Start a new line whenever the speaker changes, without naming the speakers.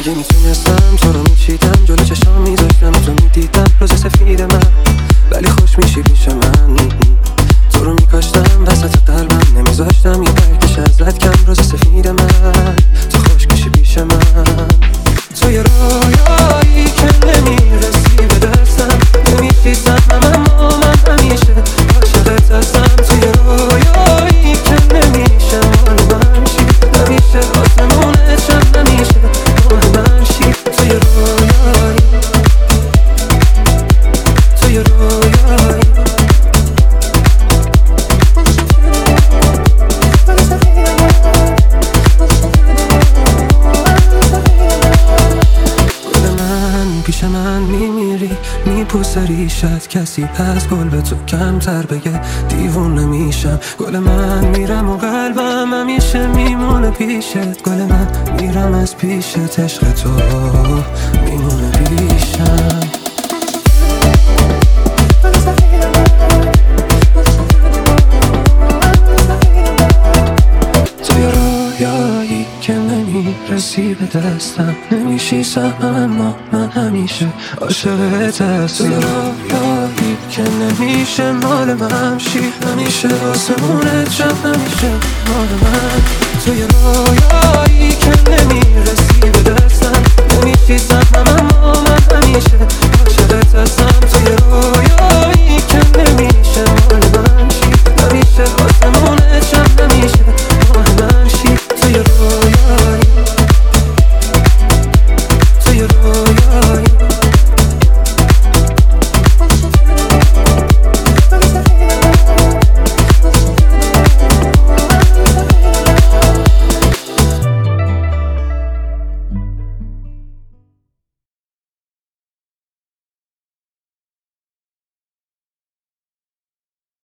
اگه میتونستم تو رو میچیدم، جلو چشام میذاشتم تو میدیدم روز سفید من، ولی خوش میشی پیش من. تو رو میکاشتم وسط قلبم، نمیذاشتم یه برکش ازت کم. روز سفید من، تو خوش میشی پیش من. تو یه رویایی که نمیرسی به دستم، نمیشیستم اما من همیشه عاشقت هستم. تو یه رویایی که نمیشه مال من شی، همیشه آسمونت شم، همیشه مال من شی. تو یه رویایی، تو یه رویایی. پیش من میمیری، میپوسه ریشت، کسی هست گل به تو کمتر بگه دیوونه میشم. گل من میرم و قلبم همیشه میمونه پیشت. گل من میرم از پیشت، عشق تو میمونه پیشم. تو یه رویایی که نمیرسی به دستم، نمیشیستم اما من همیشه عاشقت هستم. تو یه رویایی که نمیشه مال من شی، همیشه آسمونت شم، همیشه مال من. تو یه رویایی که نمیرسی به دستم،